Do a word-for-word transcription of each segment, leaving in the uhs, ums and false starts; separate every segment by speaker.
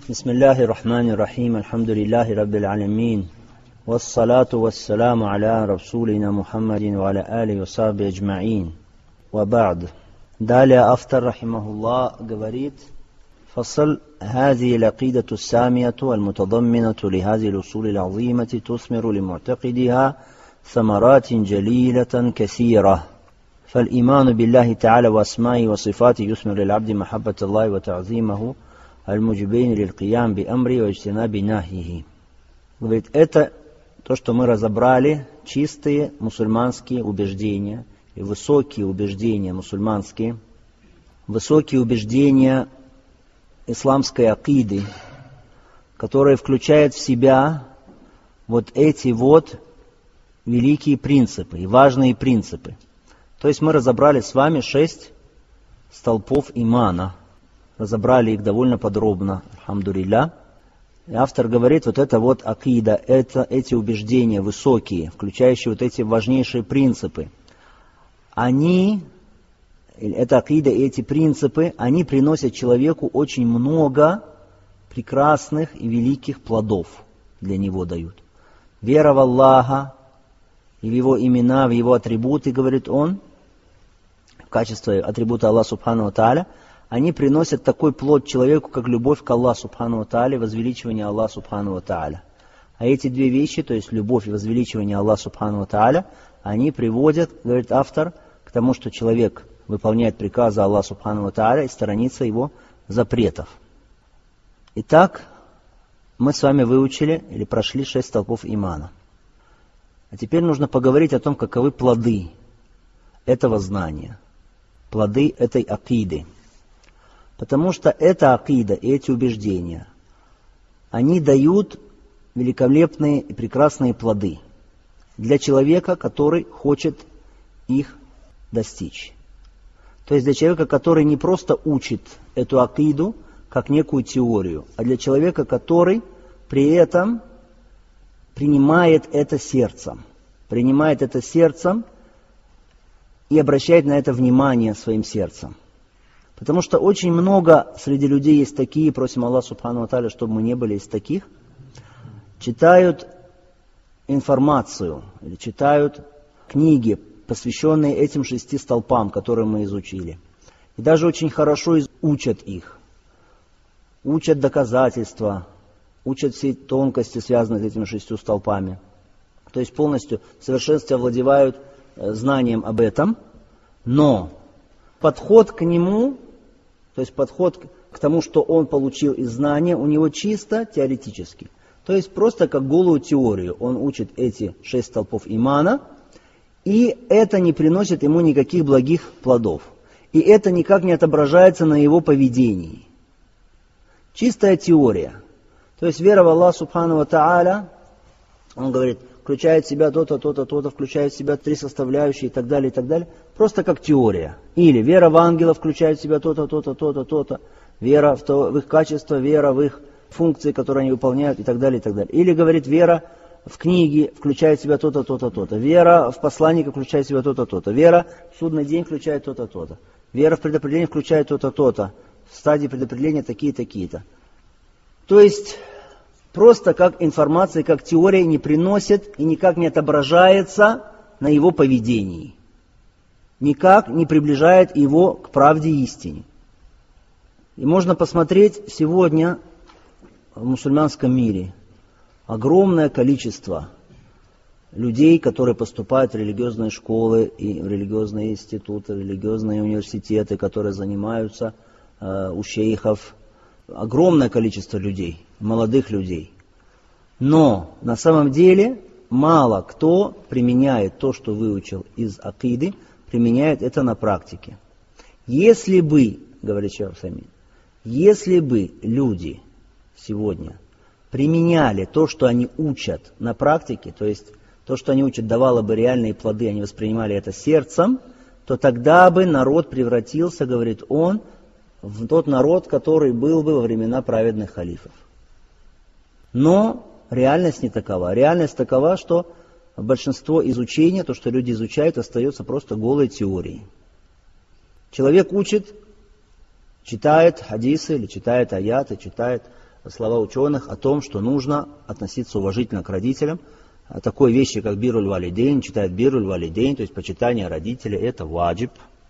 Speaker 1: Бисмиллахи рахмани рахим, альхамдулиллахи раббил алямин, вассалату вассаламу аля расулина Мухаммадин ва аля али ва сахби аджмаин, ва ба'д. Далее автор, рахимахуллах, говорит: فصل هذه العقيدة السامية المتضمنة لهذه الأصول العظيمة تثمر لمعتقدها ثمرات جليلة كثيرة. فالإيمان بالله تعالى وأسمائه وصفاته يثمر للعبد محبة الله وتعظيمه المجبين للقيام بأمره واجتناب نهيه. Говорит, это то, что мы разобрали, чистые мусульманские убеждения и высокие убеждения мусульманские, высокие убеждения исламской акиды, которая включает в себя вот эти вот великие принципы и важные принципы. То есть мы разобрали с вами шесть столпов имана, разобрали их довольно подробно, альхамдулилля. И автор говорит, вот это вот акида, это эти убеждения высокие, включающие вот эти важнейшие принципы, они, это акида и эти принципы, они приносят человеку очень много прекрасных и великих плодов для него дают. Вера в Аллаха и в Его имена, в Его атрибуты, говорит он, в качестве атрибута Аллаха Субхану ва Тааля, они приносят такой плод человеку, как любовь к Аллаху Субхану ва Тааля, возвеличивание Аллаха Субхану ва Тааля. А эти две вещи, то есть любовь и возвеличивание Аллаха Субхану ва Тааля, они приводят, говорит автор, к тому, что человек выполняет приказы Аллаха Субхану ва Тааля и сторонится его запретов. Итак, мы с вами выучили или прошли шесть столпов имана. А теперь нужно поговорить о том, каковы плоды этого знания, плоды этой акиды. Потому что эта акида и эти убеждения, они дают великолепные и прекрасные плоды для человека, который хочет их достичь. То есть для человека, который не просто учит эту акиду как некую теорию, а для человека, который при этом принимает это сердцем, принимает это сердцем и обращает на это внимание своим сердцем. Потому что очень много среди людей есть такие, просим Аллаха Субхану ва Тааля, чтобы мы не были из таких, читают информацию или читают книги, посвященные этим шести столпам, которые мы изучили. И даже очень хорошо учат их, учат доказательства, учат все тонкости, связанные с этими шестью столпами. То есть полностью в совершенстве овладевают знанием об этом, но подход к нему, то есть подход к тому, что он получил из знания, у него чисто теоретический. То есть просто как голую теорию. Он учит эти шесть столпов имана, и это не приносит ему никаких благих плодов. И это никак не отображается на его поведении. Чистая теория. То есть вера в Аллаха Субхану ва Тааля, он говорит, включает в себя то-то, то-то, то-то, включает в себя три составляющие и так далее, и так далее. Просто как теория. Или вера в ангелов включает в себя то-то, то-то, то-то, то-то. Вера в, то, в их качество, вера в их функции, которые они выполняют и так далее, и так далее. Или говорит, вера в книги включает в себя то-то, то-то, то-то. Вера в посланника включает в себя то-то, то-то. Вера в судный день включает то-то, то-то. Вера в предопределение включает то-то, то-то. В стадии предопределения такие, такие-то. То есть просто как информация, как теория не приносит и никак не отображается на его поведении. Никак не приближает его к правде и истине. И можно посмотреть сегодня в мусульманском мире огромное количество людей, которые поступают в религиозные школы и в религиозные институты, в религиозные университеты, которые занимаются э, у шейхов. Огромное количество людей, молодых людей. Но на самом деле мало кто применяет то, что выучил из акиды, применяет это на практике. Если бы, говорит шейх Усаймин, если бы люди сегодня применяли то, что они учат на практике, то есть то, что они учат, давало бы реальные плоды, они воспринимали это сердцем, то тогда бы народ превратился, говорит он, в тот народ, который был бы во времена праведных халифов. Но реальность не такова. Реальность такова, что большинство изучения, то, что люди изучают, остается просто голой теорией. Человек учит читает хадисы или читает аяты, читает слова ученых о том, что нужно относиться уважительно к родителям. Такой вещи, как бируль валидейн, читает бируль валидейн, то есть почитание родителей, это ваджиб.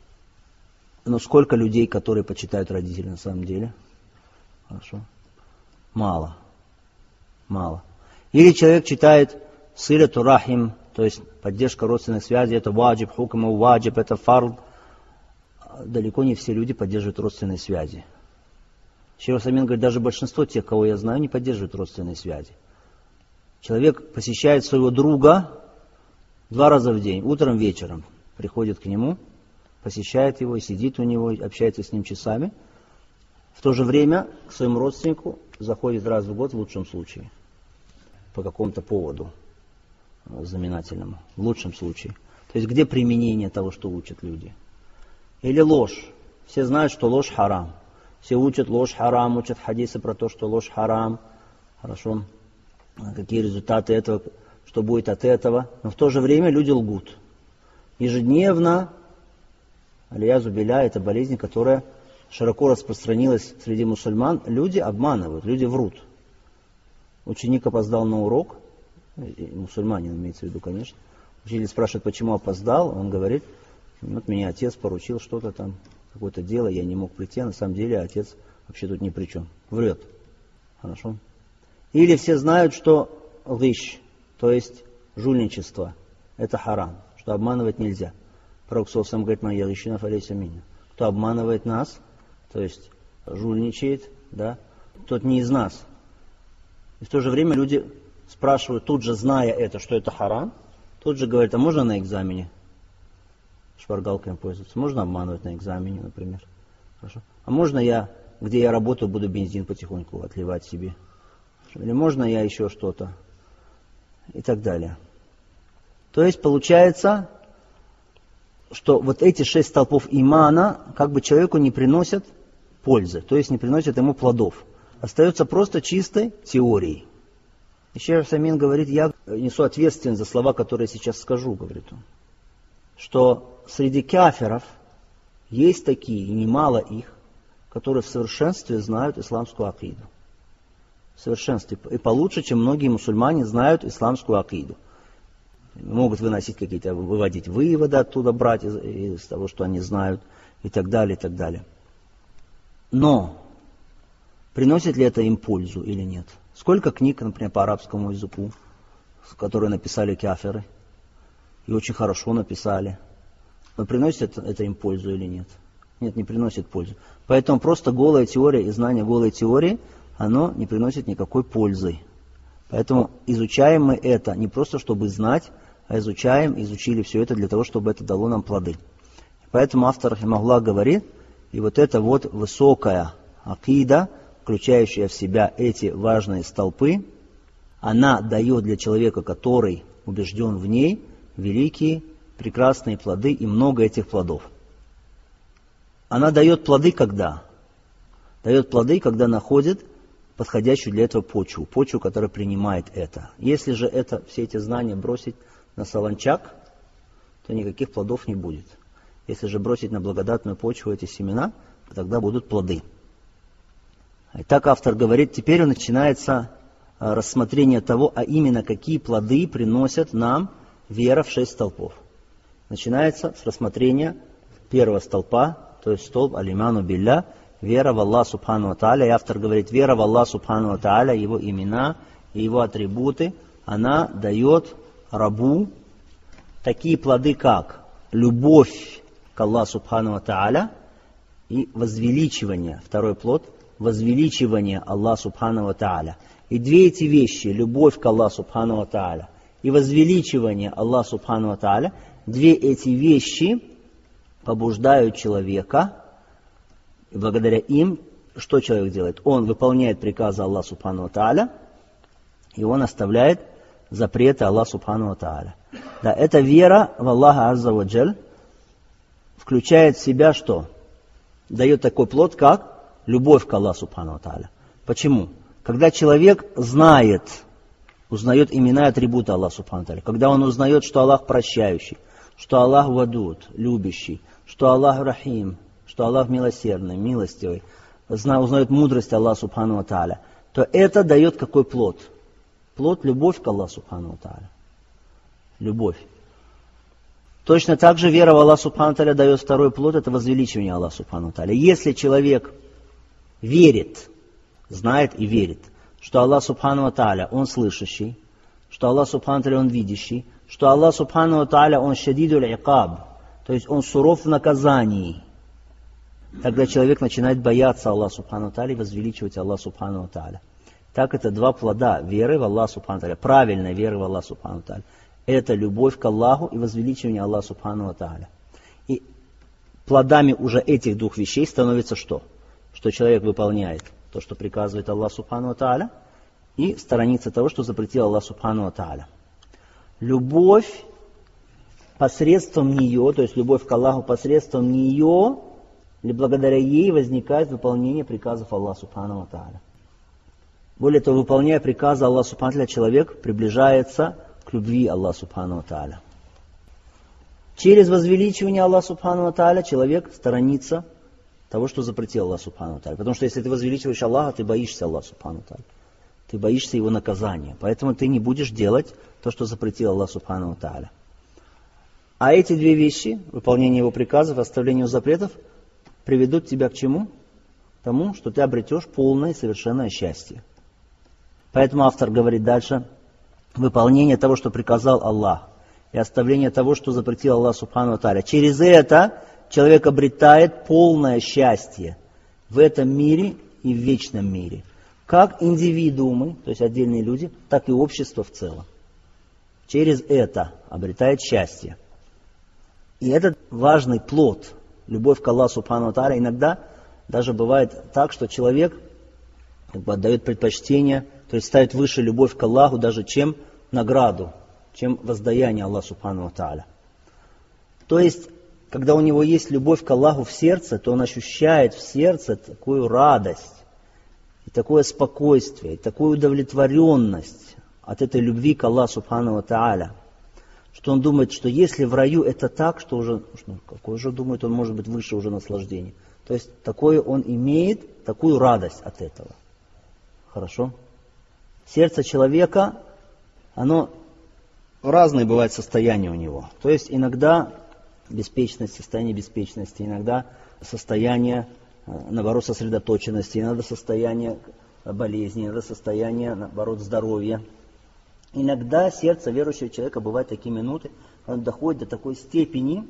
Speaker 1: Но сколько людей, которые почитают родителей на самом деле? Хорошо. Мало. Мало. Или человек читает силату рахим, то есть поддержка родственных связей, это ваджиб, хукму ваджиб, это фард. Далеко не все люди поддерживают родственные связи. Шейх Усаймин говорит, даже большинство тех, кого я знаю, не поддерживают родственные связи. Человек посещает своего друга два раза в день, утром, вечером. Приходит к нему, посещает его, сидит у него, общается с ним часами. В то же время к своему родственнику заходит раз в год в лучшем случае. По какому-то поводу знаменательному. В лучшем случае. То есть где применение того, что учат люди? Или ложь. Все знают, что ложь харам. Все учат ложь харам, учат хадисы про то, что ложь харам. Хорошо. Какие результаты этого, что будет от этого. Но в то же время люди лгут. Ежедневно, алиязу билля, это болезнь, которая широко распространилась среди мусульман. Люди обманывают, люди врут. Ученик опоздал на урок, мусульманин имеется в виду, конечно. Учитель спрашивает, почему опоздал, он говорит, вот меня отец поручил что-то там, какое-то дело, я не мог прийти, а на самом деле отец вообще тут ни при чем. Врет. Хорошо. Или все знают, что гыш, то есть жульничество, это харам, что обманывать нельзя. Пророк сам говорит, моя гыщинов алейса миня. Кто обманывает нас, то есть жульничает, да, тот не из нас. И в то же время люди спрашивают, тут же зная это, что это харам, тут же говорят, а можно на экзамене шпаргалками пользоваться? Можно обманывать на экзамене, например? Хорошо. А можно я, где я работаю, буду бензин потихоньку отливать себе? Или можно я еще что-то? И так далее. То есть получается, что вот эти шесть столпов имана как бы человеку не приносят пользы, то есть не приносят ему плодов. Остается просто чистой теорией. И Шейх Усаймин говорит, я несу ответственность за слова, которые я сейчас скажу, говорит он. Что среди кафиров есть такие, и немало их, которые в совершенстве знают исламскую акиду. В совершенстве. И получше, чем многие мусульмане знают исламскую акиду. Могут выносить какие-то, выводить выводы оттуда, брать из, из того, что они знают, и так далее, и так далее. Но приносит ли это им пользу или нет? Сколько книг, например, по арабскому языку, которые написали кафиры, и очень хорошо написали. Но приносит это, это им пользу или нет? Нет, не приносит пользу. Поэтому просто голая теория и знание голой теории, оно не приносит никакой пользы. Поэтому изучаем мы это не просто чтобы знать, а изучаем, изучили все это для того, чтобы это дало нам плоды. Поэтому автор рахимахуллах говорит, и вот эта вот высокая акида, включающая в себя эти важные столпы, она дает для человека, который убежден в ней, великие, прекрасные плоды и много этих плодов. Она дает плоды когда? Дает плоды, когда находит подходящую для этого почву, почву, которая принимает это. Если же это, все эти знания бросить на солончак, то никаких плодов не будет. Если же бросить на благодатную почву эти семена, то тогда будут плоды. Итак, автор говорит, теперь начинается рассмотрение того, а именно какие плоды приносят нам вера в шесть столпов. Начинается с рассмотрения первого столпа, то есть столб алиману билля, вера в Аллах Субхану ва Тааля. И автор говорит, вера в Аллах Субхану ва Тааля, его имена и его атрибуты, она дает рабу такие плоды, как любовь к Аллаху Субхану ва Тааля и возвеличивание. Второй плод – возвеличивание Аллаха Субхану ва Тааля. И две эти вещи, любовь к Аллаху Субхану ва Тааля и возвеличивание Аллаха Субхану ва Тааля, две эти вещи побуждают человека. И благодаря им, что человек делает? Он выполняет приказы Аллаха Субхану ва Тааля, и он оставляет запреты Аллаха Субхану ва Тааля. Да, эта вера в Аллаха Азза ва Джаль включает в себя что? Дает такой плод, как любовь к Аллаху Субхану ва Тааля. Почему? Когда человек знает, узнает имена и атрибуты Аллаха Субхану ва Тааля, когда он узнает, что Аллах прощающий, что Аллах вадуд, любящий, что Аллах рахим, что Аллах милосердный, милостивый, узнает мудрость Аллаха Субхану ва Тааля, то это дает какой плод? Плод – любовь к Аллаху Субхану Тааля. Любовь. Точно так же вера в Аллаха Субхану Тааля дает второй плод – это возвеличивание Аллаха Субхану Тааля. Если человек верит, знает и верит, что Аллах Субхану Тааля, Он слышащий, что Аллах Субхану Тааля, Он видящий, что Аллах Субхану Тааля, Он шадидуль икаб, то есть Он суров в наказании, тогда человек начинает бояться Аллаха Субхану Тааля и возвеличивать Аллаха Субхану Тааля. Так это два плода веры в Аллаха Субхану Тааля, правильной веры в Аллаха Субхану Тааля. Это любовь к Аллаху и возвеличивание Аллаха Субхану Тааля. И плодами уже этих двух вещей становится что? Что человек выполняет то, что приказывает Аллах Субхану Тааля, и сторонится того, что запретил Аллах Субхану Тааля. Любовь посредством нее, то есть любовь к Аллаху посредством нее, или благодаря ей возникает выполнение приказов Аллаха Субхану Тааля. Более того, выполняя приказы Аллаха Субхану Тааля, человек приближается к любви Аллаха Субхану Тааля. Через возвеличивание Аллаха Субхану Тааля человек сторонится того, что запретил Аллах Субхану Тааля. Потому что если ты возвеличиваешь Аллаха, ты боишься Аллаха Субхану Тааля. Ты боишься Его наказания. Поэтому ты не будешь делать то, что запретил Аллах Субхану Тааля. А эти две вещи, выполнение Его приказов и оставление Его запретов, приведут тебя к чему? К тому, что ты обретешь полное и совершенное счастье. Поэтому автор говорит дальше, выполнение того, что приказал Аллах, и оставление того, что запретил Аллах Субхану Тааля. Через это человек обретает полное счастье в этом мире и в вечном мире. Как индивидуумы, то есть отдельные люди, так и общество в целом. Через это обретает счастье. И этот важный плод, любовь к Аллаху Субхану Тааля, иногда даже бывает так, что человек как бы отдает предпочтение, то есть ставит выше любовь к Аллаху даже чем награду, чем воздаяние Аллаху Субхану Тааля. То есть, когда у него есть любовь к Аллаху в сердце, то он ощущает в сердце такую радость, и такое спокойствие, и такую удовлетворенность от этой любви к Аллаху Субхану Тааля, что он думает, что если в раю это так, что уже, ну, какое же думает, он может быть выше уже наслаждения. То есть, такое он имеет, такую радость от этого. Хорошо? Сердце человека, оно разные бывают состояния у него. То есть, иногда беспечность, состояние беспечности, иногда состояние, наоборот, сосредоточенности, иногда состояние болезни, иногда состояние, наоборот, здоровья. Иногда сердце верующего человека бывают такие минуты, когда он доходит до такой степени,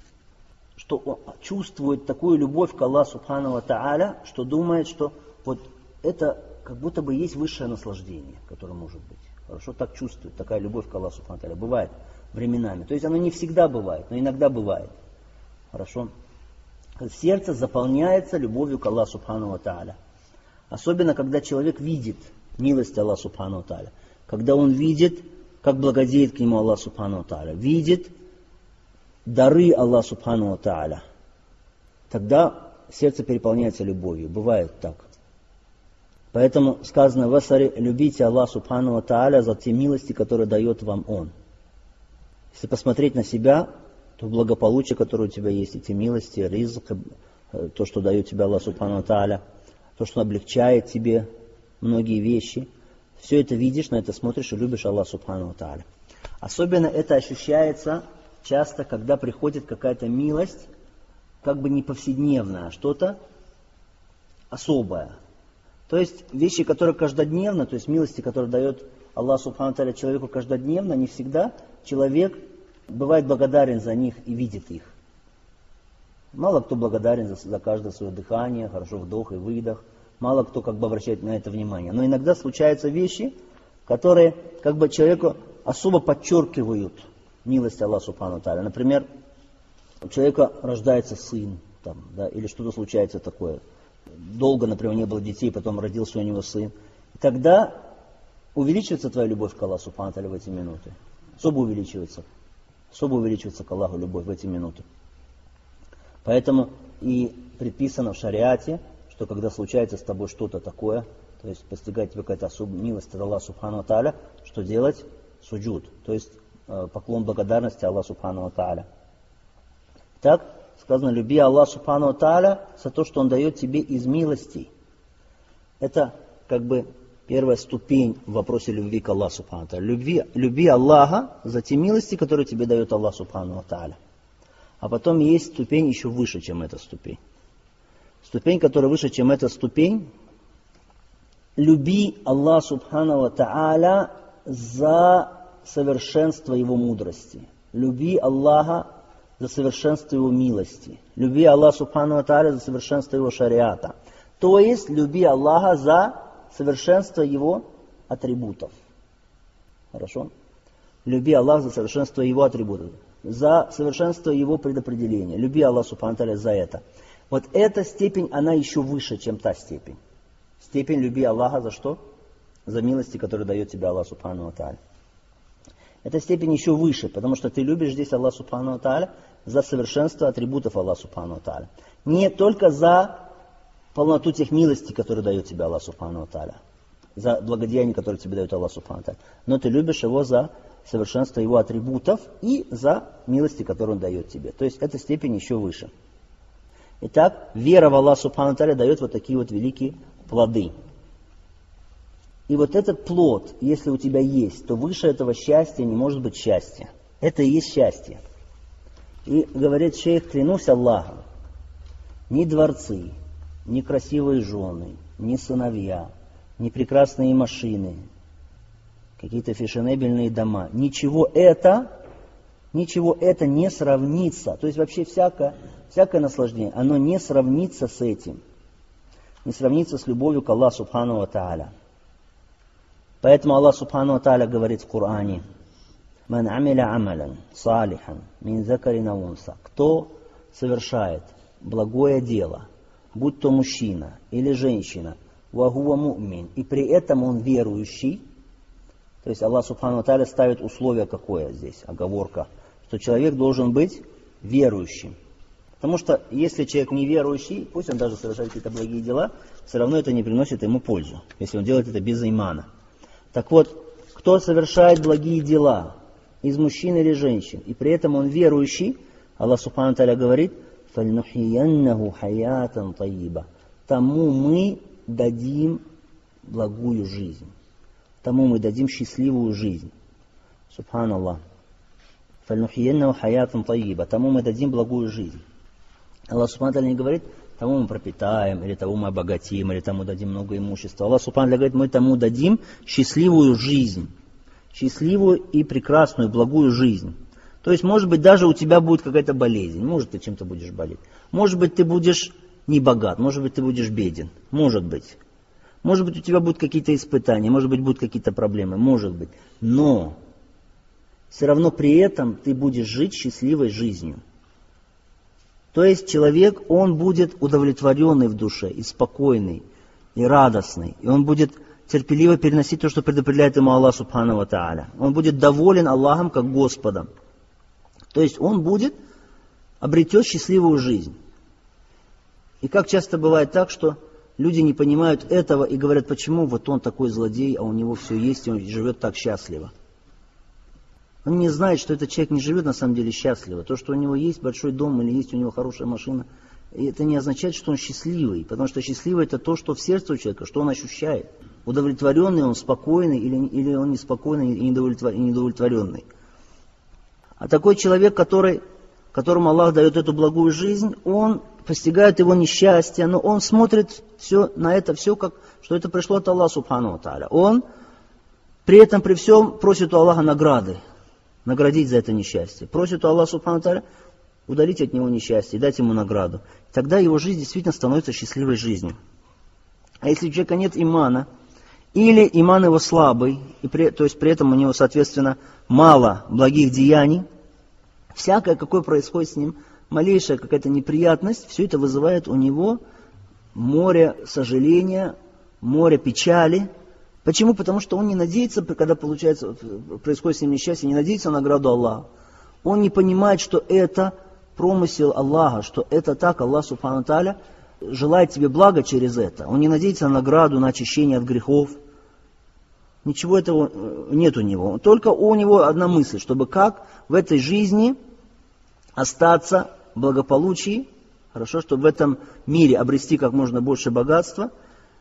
Speaker 1: что он чувствует такую любовь к Аллаху Субхану Тааля, что думает, что вот это как будто бы есть высшее наслаждение, которое может быть. Хорошо, так чувствует, такая любовь к Аллаху Субхану Тааля. Бывает временами. То есть оно не всегда бывает, но иногда бывает. Хорошо. Сердце заполняется любовью к Аллаху Субхану Тааля. Особенно, когда человек видит милость Аллаха Субхану Тааля. Когда он видит, как благодеет к нему Аллах Субхану Тааля. Видит дары Аллаха Субхану Тааля. Тогда сердце переполняется любовью. Бывает так. Поэтому сказано в Асаре, любите Аллаха Субхану Тааля за те милости, которые дает вам Он. Если посмотреть на себя, то благополучие, которое у тебя есть, эти милости, ризк, то, что дает тебе Аллах Субхану Тааля, то, что облегчает тебе многие вещи, все это видишь, на это смотришь и любишь Аллаха Субхану Тааля. Особенно это ощущается часто, когда приходит какая-то милость, как бы не повседневная, а что-то особое. То есть вещи, которые каждодневно, то есть милости, которые дает Аллах Субхану Тааля человеку каждодневно, не всегда человек бывает благодарен за них и видит их. Мало кто благодарен за, за каждое свое дыхание, хорошо вдох и выдох. Мало кто как бы обращает на это внимание. Но иногда случаются вещи, которые как бы человеку особо подчеркивают милость Аллаха Субхану Тааля. Например, у человека рождается сын, там, да, или что-то случается такое. Долго, например, не было детей, потом родился у него сын. И тогда увеличивается твоя любовь к Аллаху Субхану Тааля в эти минуты. Особо увеличивается. Особо увеличивается к Аллаху любовь в эти минуты. Поэтому и предписано в шариате, что когда случается с тобой что-то такое, то есть постигает тебе какая-то особая милость от Аллаха Субхану Тааля, что делать? Суджуд, то есть поклон благодарности Аллаху Субхану Тааля. Так сказано, люби Аллаха Субхану Тааля за то, что Он дает тебе из милостей. Это как бы Первая ступень в вопросе любви к Аллаху Субхану Тааля. Любви, люби Аллаха за те милости, которые тебе дает Аллах Субхану Тааля. А потом есть ступень еще выше, чем эта ступень. Ступень, которая выше, чем эта ступень. Люби Аллаха Субхану Тааля за совершенство Его мудрости. Люби Аллаха за совершенство Его милости. Люби Аллаха Субхану Тааля за совершенство Его шариата. То есть, люби Аллаха за совершенство Его атрибутов. Хорошо? Люби Аллаха за совершенство Его атрибутов. За совершенство Его предопределения. Люби Аллаха Субхану Тааля за это. Вот эта степень, она еще выше, чем та степень. Степень люби Аллаха за что? За милости, которые дает тебе Аллах Субхану Тааля. Эта степень еще выше, потому что ты любишь здесь Аллах Субхану Тааля за совершенство атрибутов Аллаха Субхану Тааля. Не только за полноту тех милостей, которые дает тебе Аллах Субхану Тааля, за благодеяние, которое тебе дает Аллах Субхану Тааля, но ты любишь Его за совершенство Его атрибутов и за милости, которые Он дает тебе. То есть эта степень еще выше. Итак, вера в Аллаха Субхану Тааля дает вот такие вот великие плоды. И вот этот плод, если у тебя есть, то выше этого счастья не может быть счастья. Это и есть счастье. И говорит шейх, клянусь Аллахом, ни дворцы, ни красивые жены, ни сыновья, ни прекрасные машины, какие-то фешенебельные дома, ничего это, ничего это не сравнится. То есть вообще всякое, всякое наслаждение, оно не сравнится с этим. Не сравнится с любовью к Аллаху Субхану ва Тааля. Поэтому Аллах Субхану ва Тааля говорит в Коране: «Ман амиля амалян салихан мин закарин ау унса». Кто совершает благое дело, будь то мужчина или женщина, ва хуа му'мин, и при этом он верующий. То есть Аллах Субхану ва Тааля ставит условие какое здесь, оговорка, что человек должен быть верующим. Потому что если человек неверующий, пусть он даже совершает какие-то благие дела, все равно это не приносит ему пользу, если он делает это без имана. Так вот, кто совершает благие дела из мужчин или женщин, и при этом он верующий, Аллах Субхану ва Тааля говорит: «Фальнухияннаху хаятан тайиба». Тому мы дадим благую жизнь. Тому мы дадим счастливую жизнь. Субханаллах. «Фальнухияннаху хаятан тайиба». Тому мы дадим благую жизнь. Аллах Субхану ва Тааля не говорит: тому мы пропитаем, или тому мы обогатим, или тому дадим много имущества. Аллах Субхану ва Тааля говорит: мы тому дадим счастливую жизнь. Счастливую и прекрасную, благую жизнь. То есть, может быть, даже у тебя будет какая-то болезнь. Может, ты чем-то будешь болеть. Может быть, ты будешь не богат. Может быть, ты будешь беден. Может быть. Может быть, у тебя будут какие-то испытания. Может быть, будут какие-то проблемы. Может быть. Но все равно при этом ты будешь жить счастливой жизнью. То есть человек, он будет удовлетворенный в душе, и спокойный, и радостный. И он будет терпеливо переносить то, что предопределяет ему Аллах Субхану ва Тааля. Он будет доволен Аллахом как Господом. То есть он будет, обретет счастливую жизнь. И как часто бывает так, что люди не понимают этого и говорят: почему вот он такой злодей, а у него все есть, и он живет так счастливо. Он не знает, что этот человек не живет на самом деле счастливо. То, что у него есть большой дом или есть у него хорошая машина, это не означает, что он счастливый. Потому что счастливый — это то, что в сердце у человека, что он ощущает. Удовлетворенный он, спокойный, или, или он неспокойный и недовлетворенный. А такой человек, который, которому Аллах дает эту благую жизнь, он постигает его несчастье, но он смотрит все, на это все, как, что это пришло от Аллаха Субхану ва Тааля. Он при этом, при всем, просит у Аллаха награды. Наградить за это несчастье. Просит у Аллаха Субхану ва Тааля удалить от него несчастье и дать ему награду. Тогда его жизнь действительно становится счастливой жизнью. А если у человека нет имана, или иман его слабый, и при, то есть при этом у него, соответственно, мало благих деяний, всякое, какое происходит с ним, малейшая какая-то неприятность, все это вызывает у него море сожаления, море печали. Почему? Потому что он не надеется, когда получается, происходит с ним несчастье, не надеется на награду Аллаха. Он не понимает, что это промысел Аллаха, что это так, Аллах Субхану ва Тааля желает тебе блага через это. Он не надеется на награду, на очищение от грехов. Ничего этого нет у него. Только у него одна мысль, чтобы как в этой жизни остаться в благополучии, хорошо, чтобы в этом мире обрести как можно больше богатства,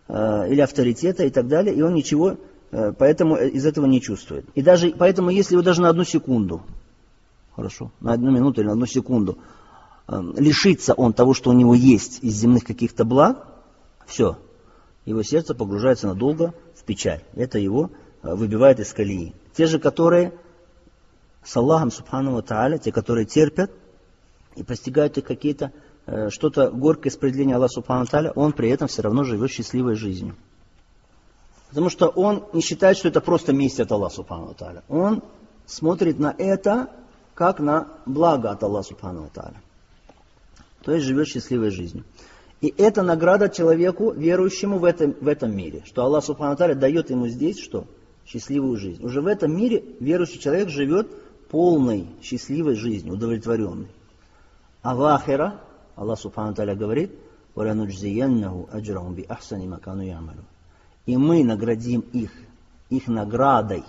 Speaker 1: э, или авторитета и так далее, и он ничего э, поэтому из этого не чувствует. И даже, поэтому если его даже на одну секунду, хорошо, на одну минуту или на одну секунду э, лишится он того, что у него есть из земных каких-то благ, все, его сердце погружается надолго в печаль. Это его э, выбивает из колеи. Те же, которые с Аллахом, субхану ва тааля, те, которые терпят и постигают их какие-то э, что-то горькое исправление Аллаха, субхану ва тааля, он при этом все равно живет счастливой жизнью. Потому что он не считает, что это просто месть от Аллаха, субхану ва тааля. Он смотрит на это как на благо от Аллаха, субхану ва тааля. То есть живет счастливой жизнью. И это награда человеку, верующему в этом, в этом мире. Что Аллах, субхану ва тааля, дает ему здесь что? Счастливую жизнь. Уже в этом мире верующий человек живет полной, счастливой жизнью, удовлетворенной. А в ахира, Аллах субхану ва тааля говорит, وَلَنُجْزِيَنَّهُ أَجْرَهُمْ بِأَحْسَنِ مَا كَانُوا يَعْمَلُونَ. И мы наградим их, их наградой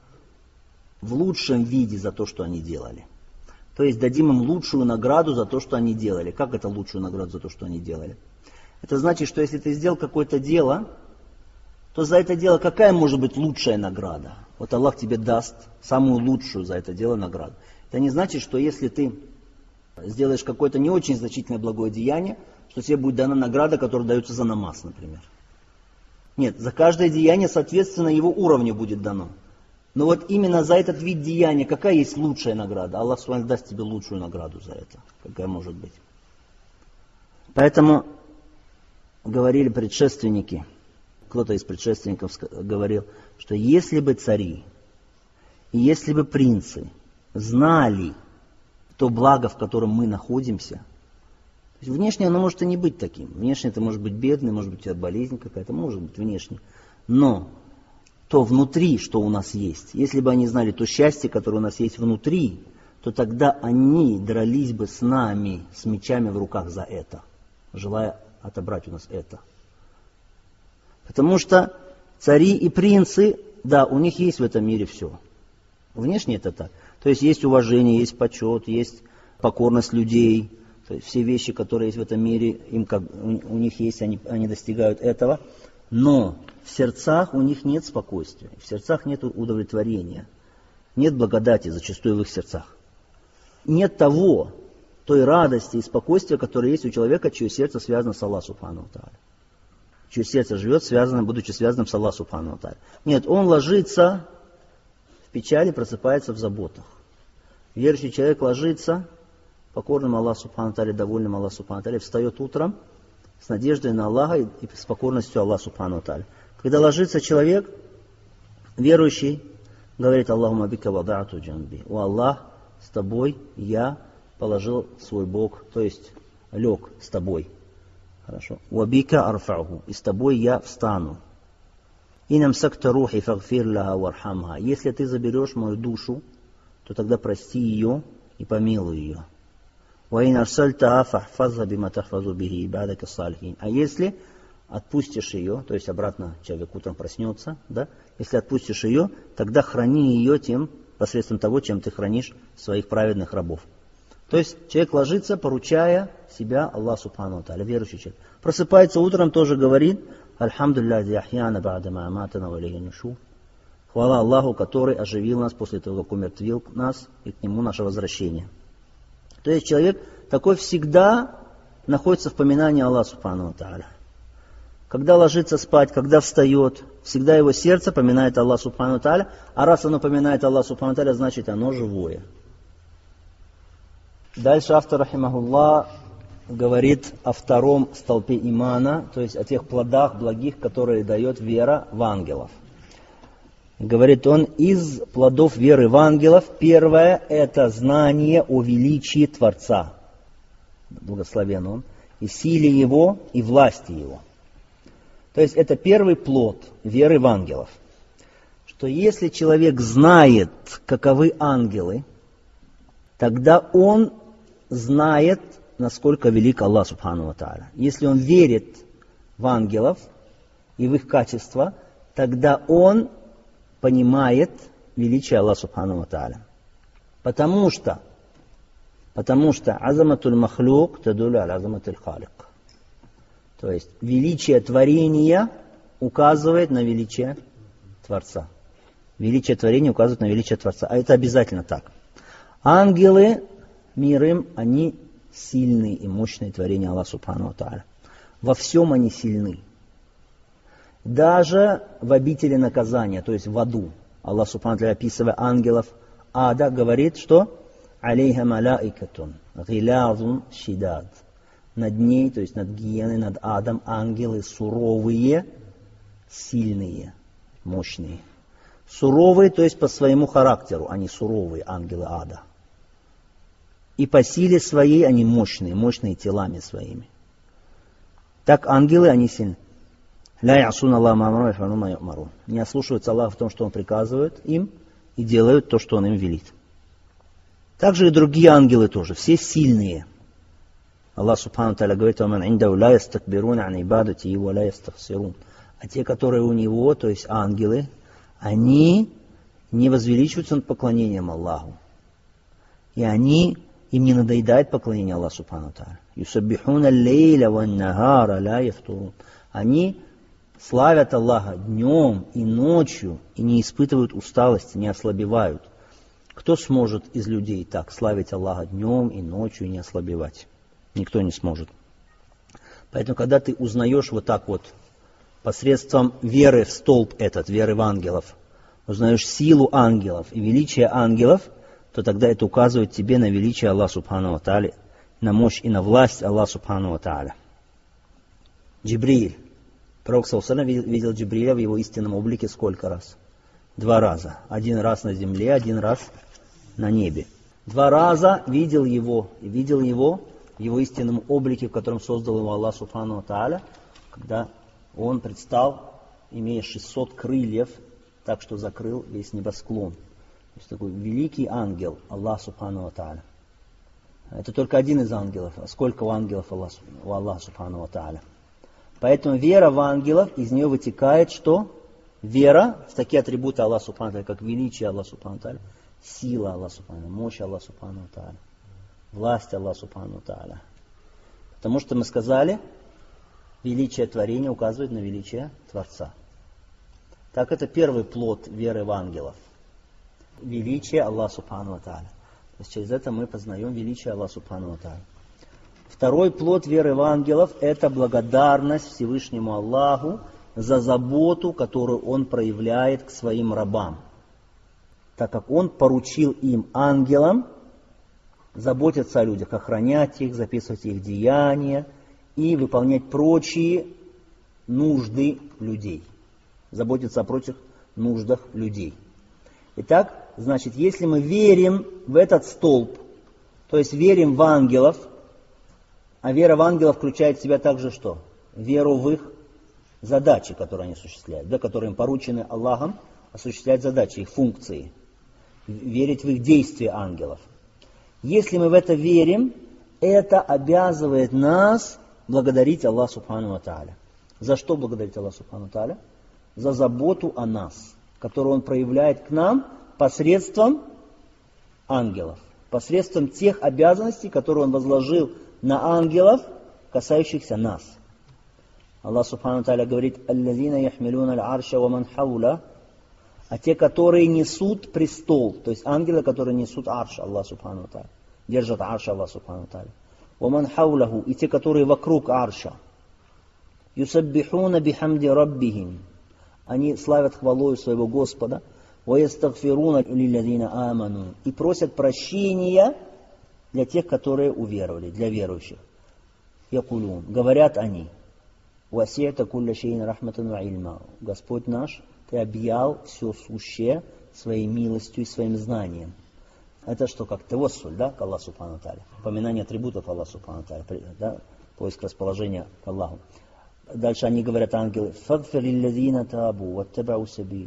Speaker 1: в лучшем виде за то, что они делали. То есть дадим им лучшую награду за то, что они делали. Как это лучшую награду за то, что они делали? Это значит, что если ты сделал какое-то дело, то за это дело какая может быть лучшая награда? Вот Аллах тебе даст самую лучшую за это дело награду. Это не значит, что если ты сделаешь какое-то не очень значительное благое деяние, что тебе будет дана награда, которая дается за намаз, например. Нет, за каждое деяние, соответственно, его уровню будет дано. Но вот именно за этот вид деяния, какая есть лучшая награда? Аллах с вами даст тебе лучшую награду за это. Какая может быть? Поэтому говорили предшественники, кто-то из предшественников говорил, что если бы цари и если бы принцы знали то благо, в котором мы находимся, то есть внешне оно может и не быть таким. Внешне это может быть бедный, может быть у тебя болезнь какая-то, может быть внешне. Но то внутри, что у нас есть, если бы они знали то счастье, которое у нас есть внутри, то тогда они дрались бы с нами, с мечами в руках за это, желая отобрать у нас это. Потому что цари и принцы, да, у них есть в этом мире все. Внешне это так. То есть есть уважение, есть почет, есть покорность людей. То есть все вещи, которые есть в этом мире, им как, у них есть, они, они достигают этого. Но в сердцах у них нет спокойствия, в сердцах нет удовлетворения, нет благодати зачастую в их сердцах. Нет того, той радости и спокойствия, которое есть у человека, чье сердце связано с Аллахом субхану ва тааля. Чье сердце живет, связано, будучи связанным с Аллахом субхану ва тааля. Нет, он ложится в печали, просыпается в заботах. Верующий человек ложится покорным Аллаху субхану ва тааля, довольным Аллаху субхану ва тааля, встает утром с надеждой на Аллаха и с покорностью Аллаху субхану ва тааля. Когда ложится человек, верующий, говорит: Аллахумма бика вадату джанби. О Аллах, с тобой я положил свой бок, то есть лег с тобой. Хорошо. Вабика арфаху. И с тобой я встану. Инам сакта рухи фагфир лаха вархамха. Если ты заберешь мою душу, то тогда прости ее и помилуй ее. А если отпустишь ее, то есть обратно человек утром проснется, да? Если отпустишь ее, тогда храни ее тем, посредством того, чем ты хранишь своих праведных рабов. То есть человек ложится, поручая себя Аллаху субхану ва тааля, верующий человек. Просыпается утром, тоже говорит: Альхамдулилляхи ахьяна ба'дама аматана ва илейхи нушур. Хвала Аллаху, который оживил нас после того, как умертвил нас, и к нему наше возвращение. То есть человек такой всегда находится в поминании Аллаха субхану ва тааля. Когда ложится спать, когда встает, всегда его сердце поминает Аллаха субхану ва тааля, а раз оно поминает Аллаха субхану ва тааля, значит оно живое. Дальше автор, рахимахуллах, говорит о втором столпе имана, то есть о тех плодах благих, которые дает вера в ангелов. Говорит он: из плодов веры в ангелов первое – это знание о величии Творца, благословен он, и силе его, и власти его. То есть это первый плод веры в ангелов. Что если человек знает, каковы ангелы, тогда он знает, насколько велик Аллах субхану ва тааля. Если он верит в ангелов и в их качества, тогда он понимает величие Аллаха субхану ва тааля. Потому что, потому что азаматуль махлюк тадулю аль азаматуль халик. То есть величие творения указывает на величие Творца. Величие творения указывает на величие Творца. А это обязательно так. Ангелы, мир им, они сильные и мощные творения Аллаха Субхану ва Тааля. Во всем они сильны. Даже в обители наказания, то есть в аду. Аллах Субхану ва Тааля, описывая ангелов ада, говорит, что «Алейха малаикатун, гилязун шидад». Над ней, то есть над гиеной, над адом, ангелы суровые, сильные, мощные. Суровые, то есть по своему характеру, они суровые, ангелы ада. И по силе своей они мощные, мощные телами своими. Так ангелы, они сильны. «Ля ясун Аллах мамру яфалун ма ю'марун». Не ослушиваются Аллаха в том, что Он приказывает им, и делают то, что Он им велит. Также и другие ангелы тоже, все сильные. Аллах Субхану Тааля говорит: «Ваман индаху ла ястакбируна ан ибадатихи ва ла ястахсирун». А те, которые у него, то есть ангелы, они не возвеличиваются над поклонением Аллаху. И они, им не надоедает поклонение Аллаху Субхану Тааля. «Юсаббихуна лейля ван нахара ла яфтурун». Они славят Аллаха днем и ночью и не испытывают усталости, не ослабевают. Кто сможет из людей так славить Аллаха днем и ночью и не ослабевать? Никто не сможет. Поэтому, когда ты узнаешь вот так вот, посредством веры в столб этот, веры в ангелов, узнаешь силу ангелов и величие ангелов, то тогда это указывает тебе на величие Аллаха Субхану ва Тааля, на мощь и на власть Аллаха Субхану ва Тааля. Джибриль. Пророк саллаллаху алейхи ва саллям видел Джибриля в его истинном облике сколько раз? Два раза. Один раз на земле, один раз на небе. Два раза видел его, и видел его в его истинном облике, в котором создал его Аллах Субхану ва Тааля, когда он предстал, имея шестьсот крыльев, так что закрыл весь небосклон. То есть такой великий ангел, Аллах Субхану ва Тааля. Это только один из ангелов. А сколько у ангелов у Аллаха Субхану ва Тааля? Поэтому вера в ангелов, из нее вытекает что? Вера в такие атрибуты Аллаха Субхану ва Тааля, как величие Аллаха Субхану ва Тааля, сила Аллаха Субхану ва Тааля, мощь Аллаха Субхану ва Тааля, власть Аллаха Субхану ва Тааля. Потому что мы сказали, величие творения указывает на величие Творца. Так это первый плод веры в ангелов. Величие Аллаха Субхану ва Тааля. То есть через это мы познаем величие Аллаха Субхану ва Тааля. Второй плод веры в ангелов – это благодарность Всевышнему Аллаху за заботу, которую Он проявляет к своим рабам. Так как Он поручил им, ангелам, заботиться о людях, охранять их, записывать их деяния и выполнять прочие нужды людей. Заботиться о прочих нуждах людей. Итак, значит, если мы верим в этот столб, то есть верим в ангелов, а вера в ангелов включает в себя также что? Веру в их задачи, которые они осуществляют, да, которые им поручены Аллахом осуществлять задачи, их функции. Верить в их действия ангелов. Если мы в это верим, это обязывает нас благодарить Аллаха Субхану ва Тааля. За что благодарить Аллаха Субхану ва Тааля? За заботу о нас, которую Он проявляет к нам посредством ангелов, посредством тех обязанностей, которые Он возложил на ангелов, касающихся нас. Аллах Субхану ва Тааля говорит: «Аллазина яхмилуна аль-арша ва ман хаула», а те, которые несут престол, то есть ангелы, которые несут арш Аллах Субхану ва Тааля, держат арш Аллах Субхану ва Тааля. «Ва ман хаулаху», и те, которые вокруг арша. «Юсаббихуна бихамди раббихим», они славят хвалою своего Господа. «Ва ястагфируна лилладина аману», и просят прощения для тех, которые уверовали, для верующих. Якулун, говорят они: «Васи'та кулля шейин рахматан ва ильма». Господь наш, Ты объял все сущее своей милостью и своим знанием. Это что, как тавассуль, да, к Аллаху Субхану ва Тааля. Поминание атрибутов Аллаха Субхану ва Тааля, да, поиск расположения к Аллаху. Дальше они говорят, ангелы: «Фагфир лилладзина табу ваттабау сабил».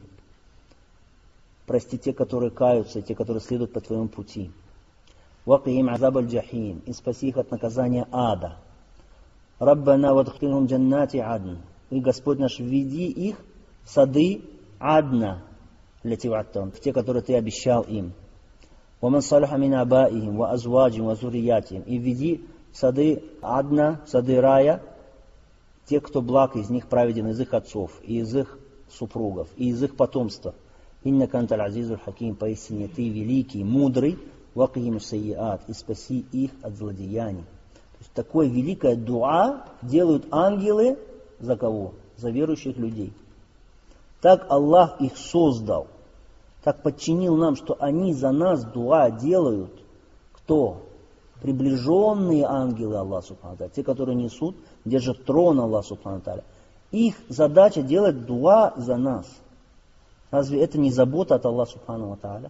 Speaker 1: Прости те, которые каются, и те, которые следуют по Твоему пути. «Вакиим азаб аль-джахим», и спаси их от наказания ада. «Раббана вадхилхум джаннати адн», и Господь наш, введи их в сады адна, лати ваттам, в те, которые Ты обещал им. «Ваман салаха мин абаихим ва азваджим ва зурриятим», и введи в сады адна, в сады рая Те, кто благ, из них праведен из их отцов, и из их супругов, и из их потомства. Иннака анталь азизуль хаким, поистине ты великий, мудрый, вакихим сайяат, и спаси их от злодеяний. То есть такое великое дуа делают ангелы за кого? За верующих людей. Так Аллах их создал, так подчинил нам, что они за нас дуа делают. Кто? Приближенные ангелы Аллаха Субхану Тааля, те, которые несут, держат трон Аллаха Субхану Тааля. Их задача делать дуа за нас. Разве это не забота от Аллаха Субхану Тааля?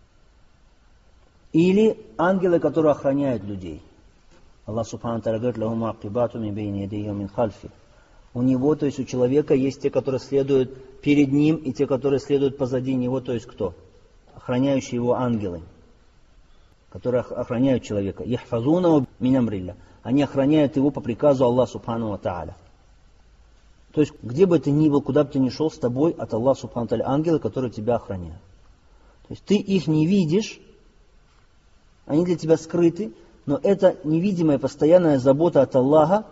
Speaker 1: Или ангелы, которые охраняют людей. Аллах Субхану Тааля говорит: «Лаху муакибату мин бейни ядейхи ва мин хальфи». У него, то есть у человека, есть те, которые следуют перед ним, и те, которые следуют позади него, то есть кто? Охраняющие его ангелы, которые охраняют человека. Яхфазунаху мин амрилля. Они охраняют его по приказу Аллаха Субхану Тааля. То есть, где бы ты ни был, куда бы ты ни шел, с тобой от Аллаха Субхану Тааля ангелы, которые тебя охраняют. То есть, ты их не видишь, они для тебя скрыты, но это невидимая постоянная забота от Аллаха,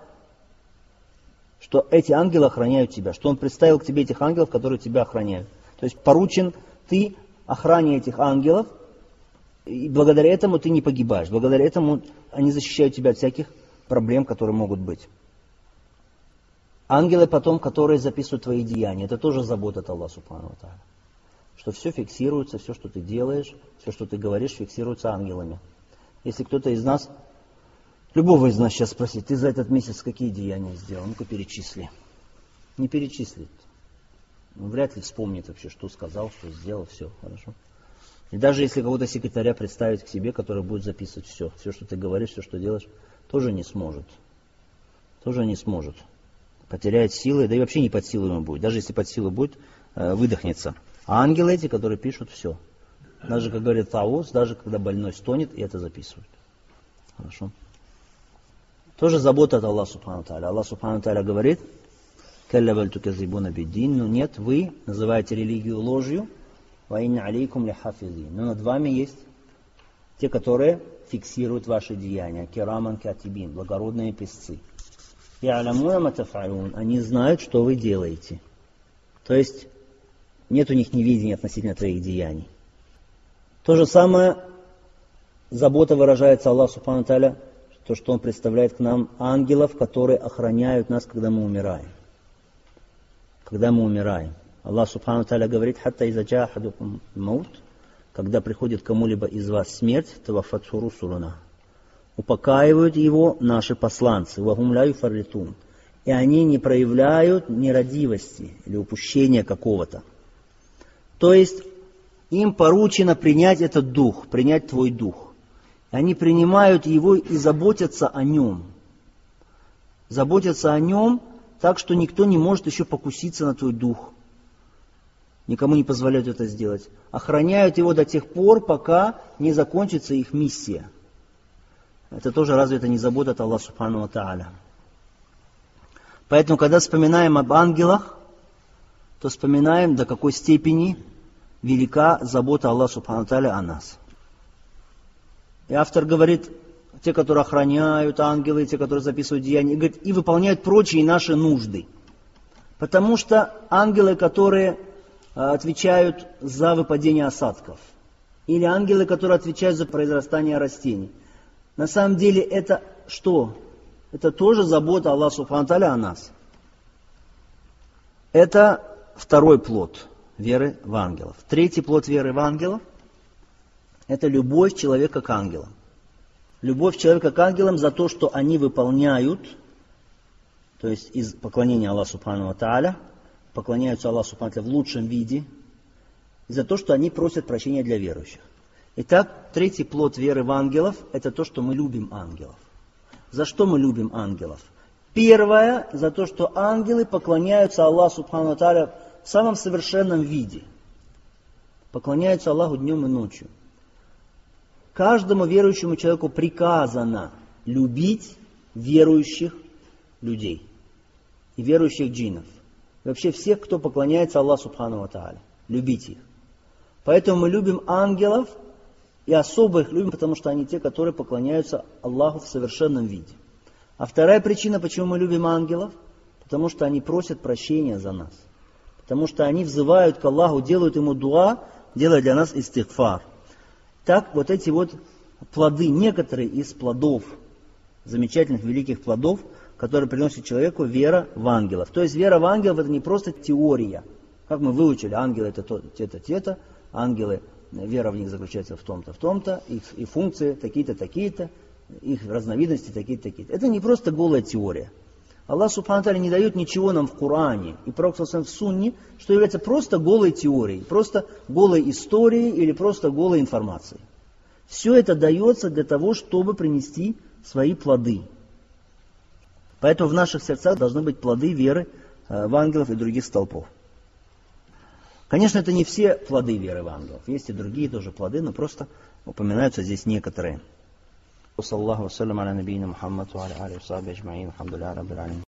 Speaker 1: что эти ангелы охраняют тебя, что Он представил к тебе этих ангелов, которые тебя охраняют. То есть поручен ты охране этих ангелов, и благодаря этому ты не погибаешь, благодаря этому они защищают тебя от всяких проблем, которые могут быть. Ангелы потом, которые записывают твои деяния, это тоже забота от Аллаха Субхану Тааля. Что все фиксируется, все, что ты делаешь, все, что ты говоришь, фиксируется ангелами. Если кто-то из нас, любого из нас сейчас спросит: ты за этот месяц какие деяния сделал? Ну-ка перечисли. Не перечислит. Ну, вряд ли вспомнит вообще, что сказал, что сделал, все, хорошо. И даже если кого-то секретаря представить к себе, который будет записывать все, все, что ты говоришь, все, что делаешь, тоже не сможет. Тоже не сможет. Потеряет силы, да и вообще не под силу ему будет. Даже если под силу будет, выдохнется. А ангелы эти, которые пишут все. Даже, как говорит Таус, даже когда больной стонет, и это записывают. Хорошо. Тоже забота от Аллаха Субхану Тааля. Аллах Субхану Тааля говорит: «Калля баль туказзибуна биддин». Ну нет, вы называете религию ложью. «Ва инна алейкум ля хафизин». Но над вами есть те, которые фиксируют ваши деяния. «Кираман катибин», благородные писцы. «Я'ламуна ма таф'алун». Они знают, что вы делаете. То есть нет у них невидения относительно твоих деяний. То же самое забота выражается Аллаху Субхану Тааля, то, что Он представляет к нам ангелов, которые охраняют нас, когда мы умираем. Когда мы умираем. Аллах Субхану Тааля говорит: «Хатта иза джаа ахадукум маут», когда приходит кому-либо из вас смерть, таваффатху русулуна, упокаивают его наши посланцы, вахум ла юфарритун, и они не проявляют нерадивости или упущения какого-то. То есть им поручено принять этот дух, принять твой дух. Они принимают его и заботятся о нем. Заботятся о нем так, что никто не может еще покуситься на твой дух. Никому не позволяют это сделать. Охраняют его до тех пор, пока не закончится их миссия. Это тоже разве это не забота от Аллаха Субхану Тааля? Поэтому, когда вспоминаем об ангелах, то вспоминаем, до какой степени велика забота Аллаха Субхану Тааля о нас. И автор говорит: те, которые охраняют ангелы, те, которые записывают деяния, и, говорит, и выполняют прочие наши нужды. Потому что ангелы, которые отвечают за выпадение осадков, или ангелы, которые отвечают за произрастание растений, на самом деле это что? Это тоже забота Аллаха Субхану Тааля о нас. Это второй плод веры в ангелов. Третий плод веры в ангелов — это любовь человека к ангелам. Любовь человека к ангелам за то, что они выполняют, то есть из поклонения Аллаху Субхану Тааля, поклоняются Аллаху Субхану Тааля в лучшем виде, и за то, что они просят прощения для верующих. Итак, третий плод веры в ангелов — это то, что мы любим ангелов. За что мы любим ангелов? Первое, за то, что ангелы поклоняются Аллаху Субхану Тааля в самом совершенном виде. Поклоняются Аллаху днем и ночью. Каждому верующему человеку приказано любить верующих людей и верующих джиннов. И вообще всех, кто поклоняется Аллаху Субхану Тааля. Любить их. Поэтому мы любим ангелов, и особо их любим, потому что они те, которые поклоняются Аллаху в совершенном виде. А вторая причина, почему мы любим ангелов, Потому что они просят прощения за нас. Потому что они взывают к Аллаху, делают ему дуа, делая для нас истигфар. Так вот эти вот плоды, некоторые из плодов, замечательных великих плодов, которые приносят человеку вера в ангелов. То есть вера в ангелов это не просто теория. Как мы выучили, ангелы это те-то, те-то, ангелы, вера в них заключается в том-то, в том-то, их и функции такие-то, такие-то, их разновидности такие-то, такие-то. Это не просто голая теория. Аллах Субхану Тааля не дает ничего нам в Коране и Пророк в Сунне, что является просто голой теорией, просто голой историей или просто голой информацией. Все это дается для того, чтобы принести свои плоды. Поэтому в наших сердцах должны быть плоды веры в ангелов и других столпов. Конечно, это не все плоды веры в ангелов. Есть и другие тоже плоды, но просто упоминаются здесь некоторые. وصلى الله وسلم على نبينا محمد وعلى آله وصحبه أجمعين الحمد لله رب العالمين